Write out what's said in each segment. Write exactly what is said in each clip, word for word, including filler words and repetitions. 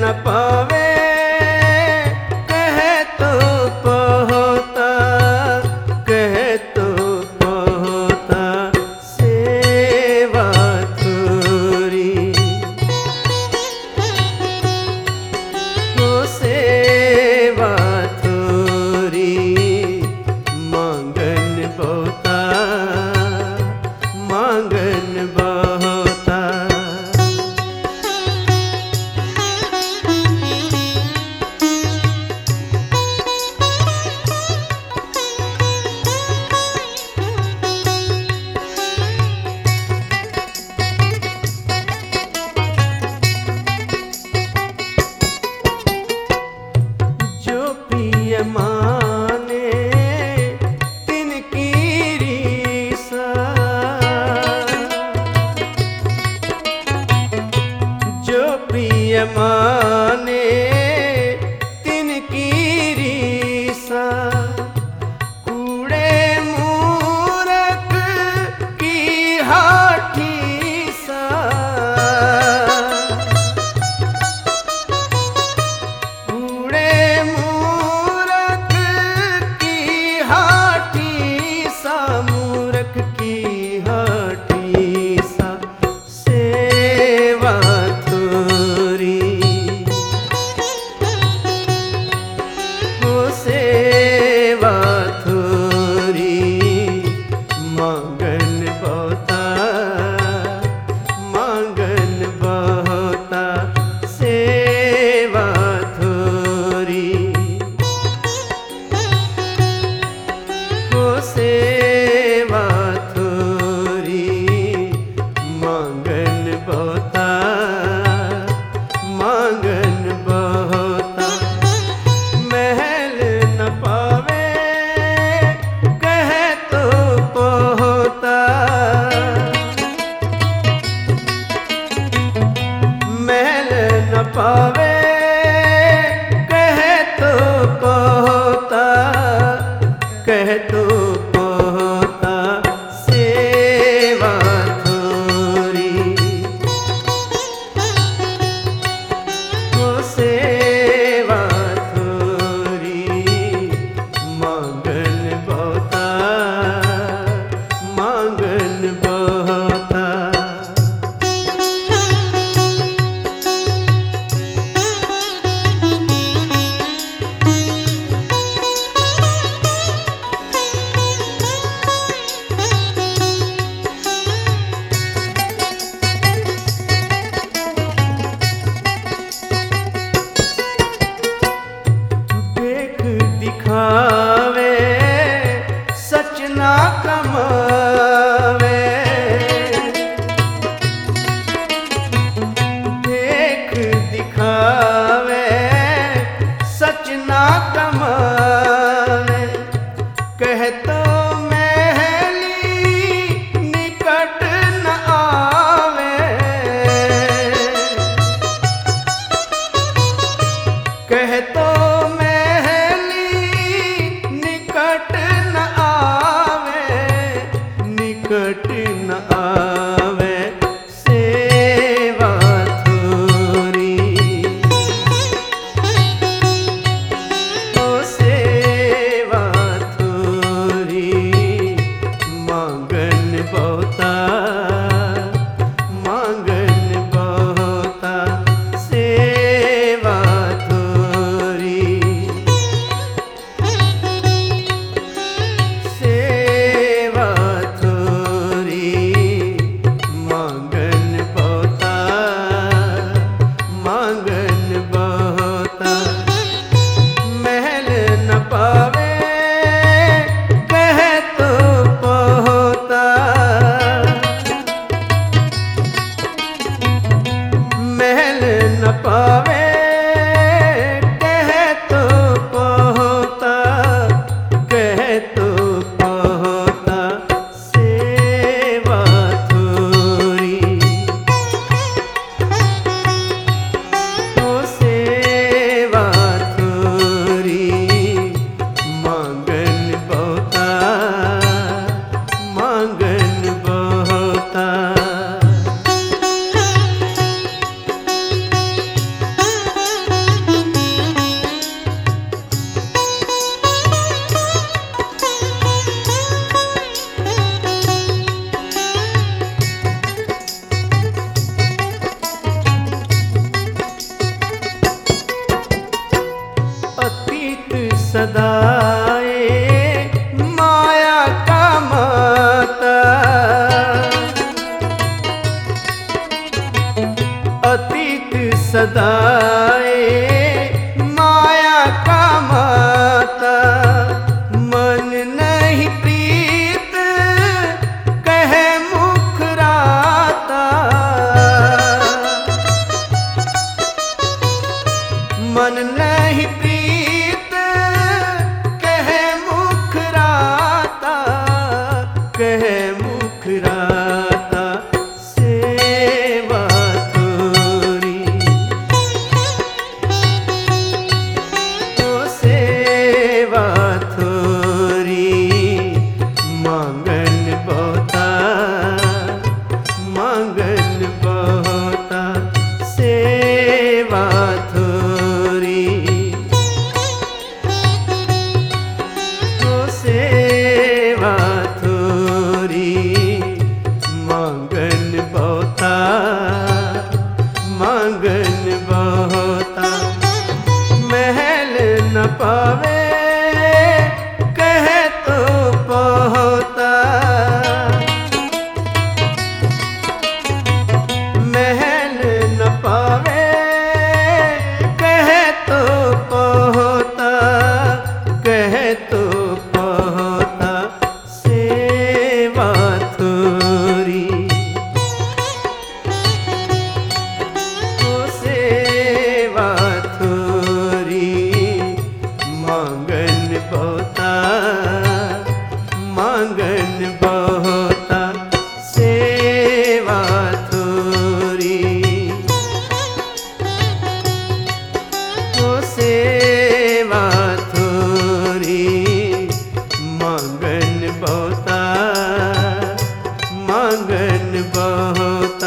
न पावे कहे तो पहोता, कहे तो पहोता सेवा थोरी, वो सेवा थोरी मांगन बहुता, मांगन बहुता। जो प्रिय माने तिनकी रीसा, जो प्रिय माने तिनकी रीसा, कूड़े मूरख की हाठी सा, कूड़े मूरख की हाठी सा, मूरख की हाठी सा सेवा थोरी, वो सेवा थोरी मांगन बहुता, मांगन बहुता सेवा थोरी, वो सेवा थोरी मांगन बहुता, मांगन बहुता। महल न पावे कहे तो पहोता, महल न पावे कहे तो पहोता, कहे तो पहोता सेवा थोरी, वो सेवा थोरी मांगन बहुता, मांगन बहुता। देख दिखावे सच ना कमावे, देख दिखावे सच ना कमावे, कहे तो महली निकट न आवे, कहे तो महली निकट न आवे, निकट न आवे सेवा थोरी, वो सेवा थोरी मांगन बहुता, मांगन बहुता सेवा थोरी, सदाए माया का माता, अतीत सदाए माया का माता। मन नहीं प्रीत कहे मुख राता, मन नहीं प्रीत कहे मुख राता, कहे मुख राता। सेवा थोरी तो सेवा थोरी, मांगन बहुता मांगन बहुता। सेवा थोरी तो सेवा थोरी, मांगन बहुता मांगन बहुता। महल न पावे कहे तो पहुता, महल न पावे कहे तो पहुता, कहे तो पहुता। सेवा थोरी तो सेवा थोरी, मांगन बहुता मांगन बहुता। सेवा थोरी तो सेवा थोरी, मांगन बहुता मांगन बहुता।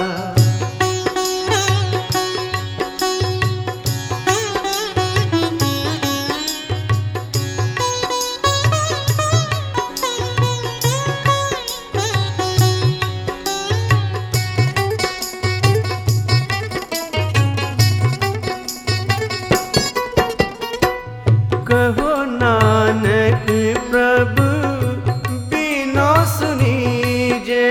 कहो नानक प्रभु बिनो सुनीजे,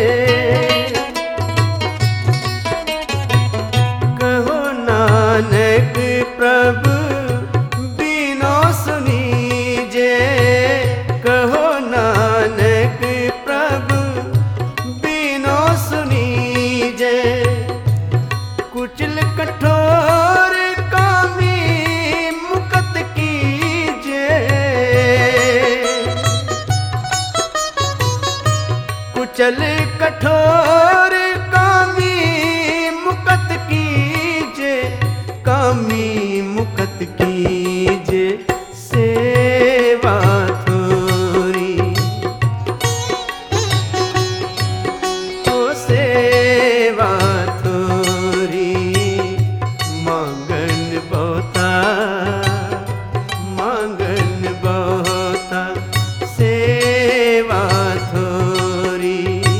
कहो नानक प्रभु बिनो सुनीजे, कहो नानक प्रभु बिनो सुनीजे। कुचल कठोर कामी मुकत कीजे, कुचल कठोर कामी मुकत कीजे, कामी मुकत कीजे। सेवा थोरी तो सेवा थोरी, मांगन बहुता मांगन बहुता। सेवा थोरी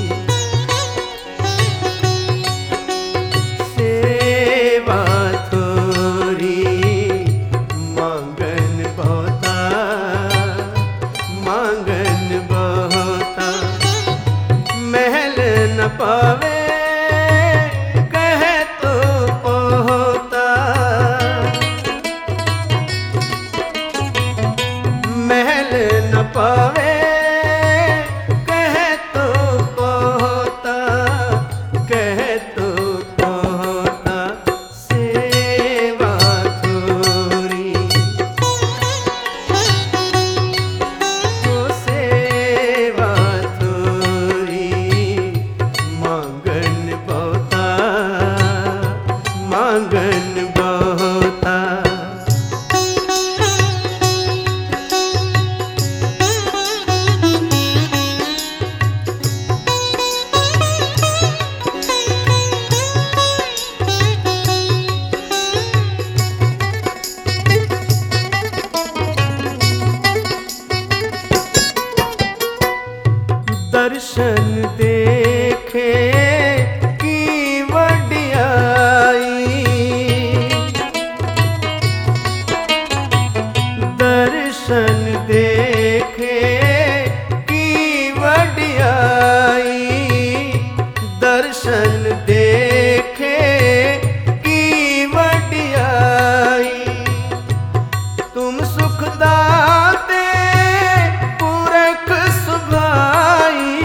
सेवा थोरी, मांगन बहुता मांगन बहुता। महल न पावे कहे तो पहुता, महल न पावे कहे तो पहुता, कहे तो पहुता। सेवा थोरी तो सेवा थोरी, मांगन बहुता मांगन बहुता। दर्शन देखे की वडियाई, दर्शन दर्शन देखे की वडियाई, दर्शन देखे की वडियाई। तुम सुखदाते पुरख सुभाई,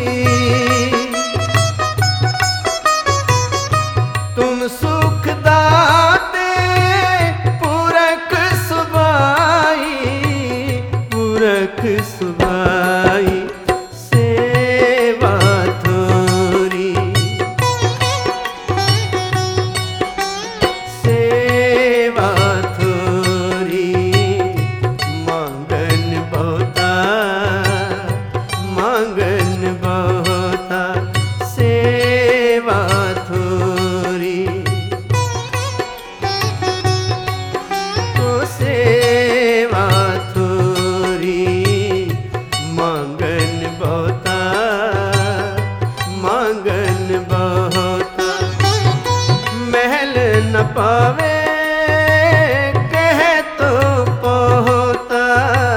तुम सुखदाते पुरख सुभाई, पुरख सुभाई। सेवा थोरी, सेवा थोरी, मांगन बहुता, मांगन बहुता। सेवा थोरी, ओ सेवा थोरी, मांगन बहुता, मांगन बहुता। महल न पावे कह तो पहोता,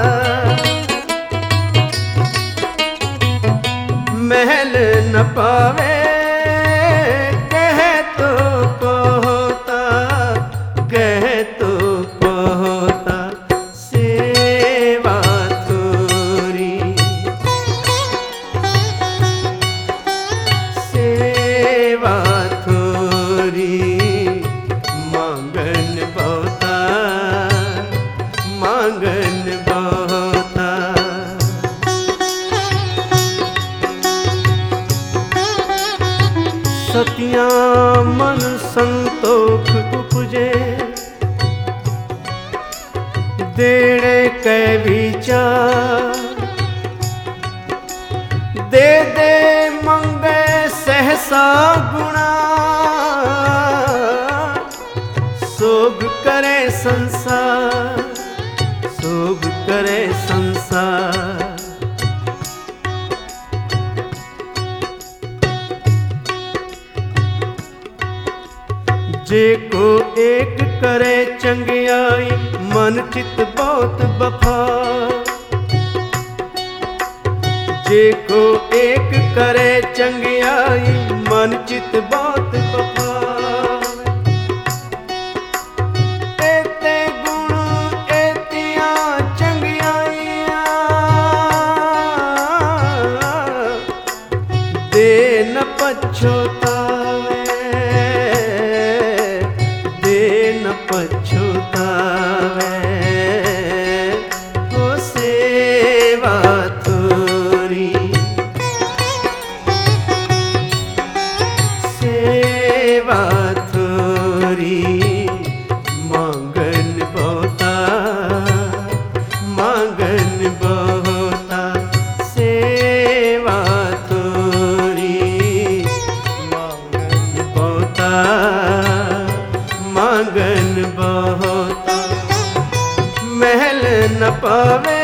महल न पावे कह तो पहोता, कह तो पहोता। सेवा थोरी, सेवा थोरी, मांगन बहुता, मांगन बहुता। सतियां मन संतोख उपजे, देणे कै विचार। दे दे मंगे सहसा गुणा, सोग करे संसार, सोग करे संसार। जे को एक करे चंगियाई, मन चित बहुत बफा। जे को एक करे चंगियाई, मन चित बहुत बफा। एते गुण एतियां चंगियाइयां, दे न पछोतावे, दे न पछोतावे। ओ सेवा थोरी, सेवा थोरी, मांगन बहुता, मांगन बहुता। सेवा थोरी, मांगन बहुता, मांगन बहुता। महल न पावे